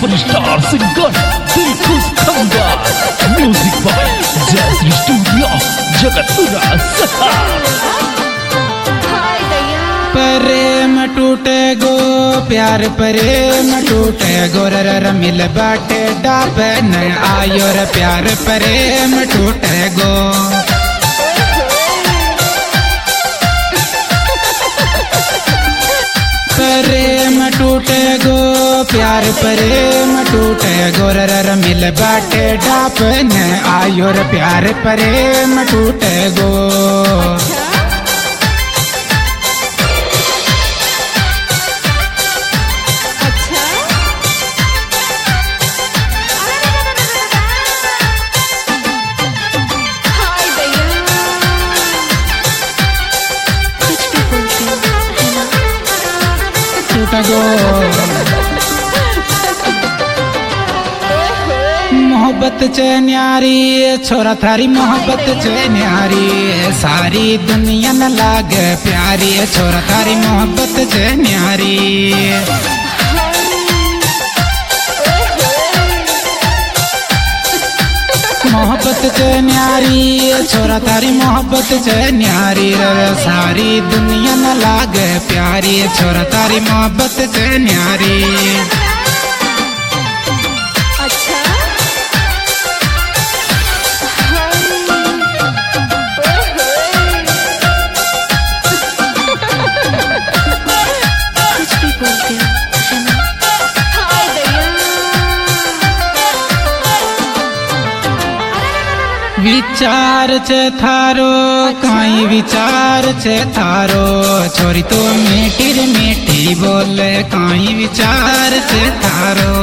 Superstar singer Dilkhush Khangar, music by JC studio Jagatpura सहा। प्रेम टूटे गो प्यार प्रेम टूटे गो रर मिल बाटे डाप न आयो रे प्यार प्रेम टूटे गो। प्रेम टूटे गो प्यार प्रेम टूटे गो रर मिल बाटे डाप न आयो रे प्यार प्रेम टूटे गो। मोहब्बत चे न्यारी छोरा थारी मोहब्बत चे न्यारी, सारी दुनिया न लागे प्यारी छोरा थारी मोहब्बत चे न्यारी। मोहब्बत चे न्यारी छोरा थारी मोहब्बत चे न्यारी, सारी दुनिया न लागे प्यारी छोरा थारी मोहब्बत चे न्यारी। विचार छे थारो काई विचार छे थारो, छोरी तो मीठी रे मीठी बोले काई विचार छे थारो।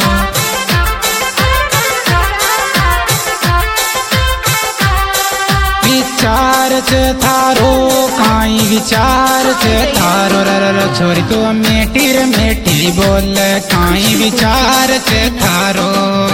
विचार छे थारो काई विचार छे थारो, छोरी तो मीठी रे मीठी बोले काई विचार छे थारो।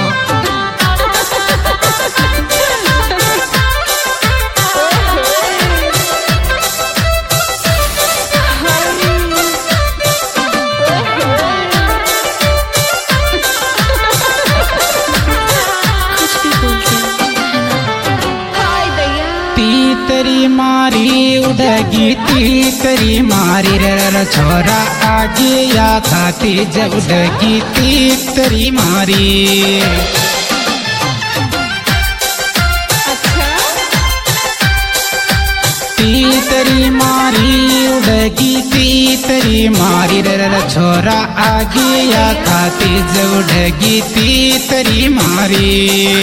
तीतरी मारी उड़गी तीतरी मारी रे छोरा आगे या खाती जब उड़गी तीतरी मारी। तीतरी मारी उड़गी तीतरी मारी रे छोरा आगे या खाती जब उड़गी तीतरी मारी।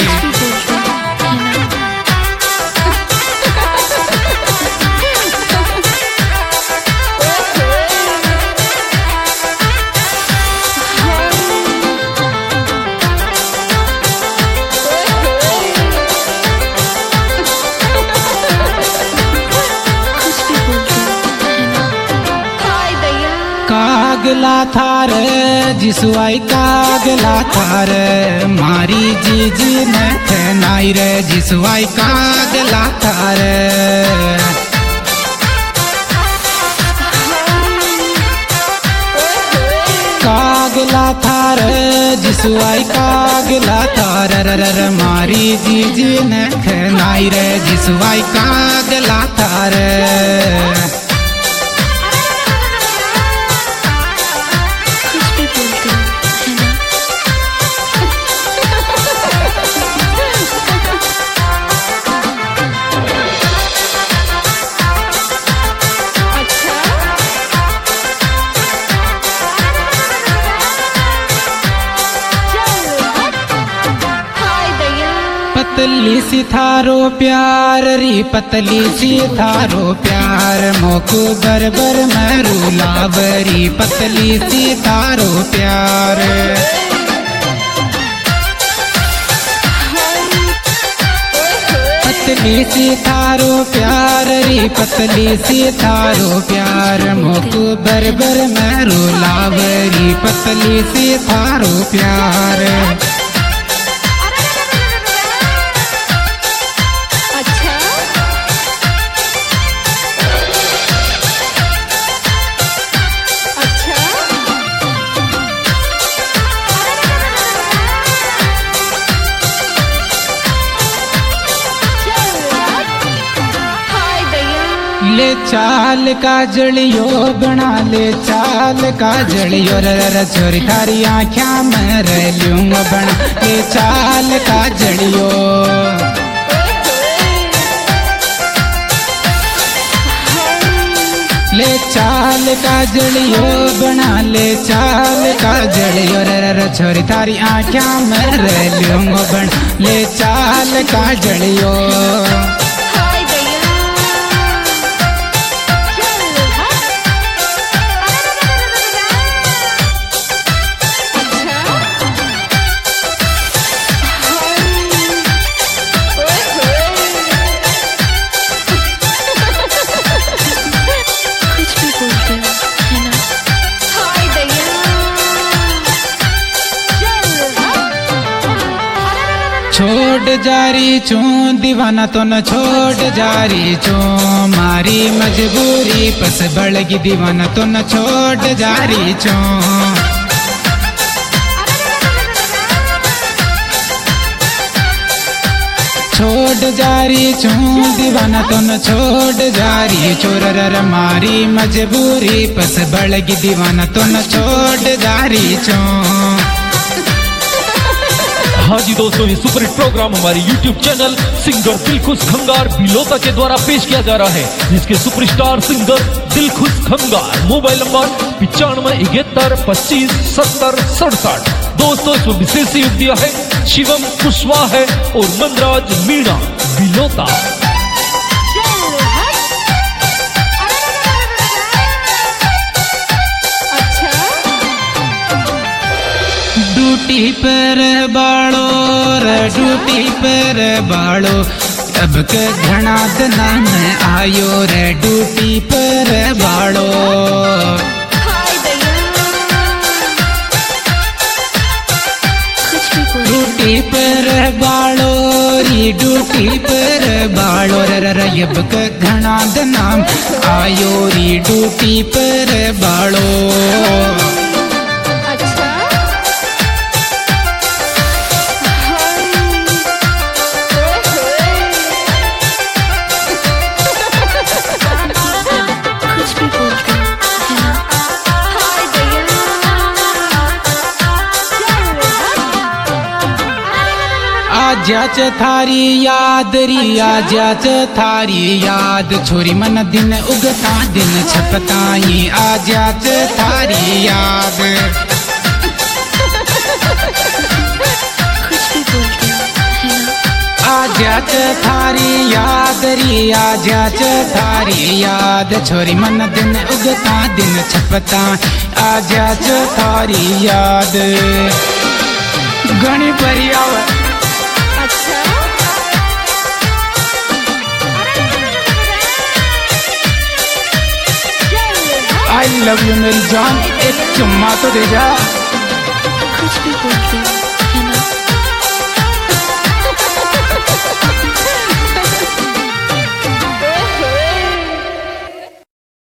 कागला थार जिसुआई कागला थार, मारी जीजी न नाई रे जिसुआई कागला थार। कागला थार जिसुआई कागला थार, मारी जीजी न नाई रे जिसुआई कागला थार। पतली सी थारो प्यार री पतली सी थारो प्यार, मोकू बरबर मरू लावरी पतली सी थारो प्यार। पतली सी थारो प्यार री पतली सी थारो प्यार, मोकू बरबर मरू लावरी पतली सी थारो प्यार। चाल का जड़ियो बना ले चाल का जड़ियो रे छोरी थारी आँखियां में रह लूंगा बना ले चाल का जड़ियो ले चाल का जड़ियो बना ले चाल का जड़ियो रे छोरी थारी आँखियां में रह लूंगा बना ले चाल का जड़ियो छोड़ जारी चूं दीवाना तो न छोड़ जारी चूं मारी मजबूरी पस बढ़गी दीवाना तो न छोड़ जारी चूं छोड़ जारी चूं दीवाना तो न छोड़ जारी चोर मारी मजबूरी पस बढ़गी दीवाना तो न छोड़ जारी चूं। हाँ जी दोस्तों, ये सुपर हिट प्रोग्राम हमारे YouTube channel singer Dilkhush Khangar Bilota के द्वारा पेश किया जा रहा है, जिसके superstar singer Dilkhush Khangar. Mobile number 9571257067। दोस्तों इसमें विशेष योग दिया है शिवम कुशवाहा है और मनराज मीणा बिलोता। ड्यूटी पर बाड़ो रे ड्यूटी पर बाड़ो अब के घना दना में आयो रे ड्यूटी पर बाड़ो ड्यूटी पर बाड़ो री ड्यूटी पर बाड़ो रे अब के घना दना आयो री ड्यूटी पर बाड़ो। आजाच थारी याद री आजाच थारी याद छोरी मन दिन उगता दिन छपताई आजाच थारी याद आजाच थारी याद री आजाच थारी याद छोरी मन दिन उगता दिन छपता आजाच थारी याद घणी परियाव। आई लव यू मेरी जान, एक चुम्मा तो दे जा।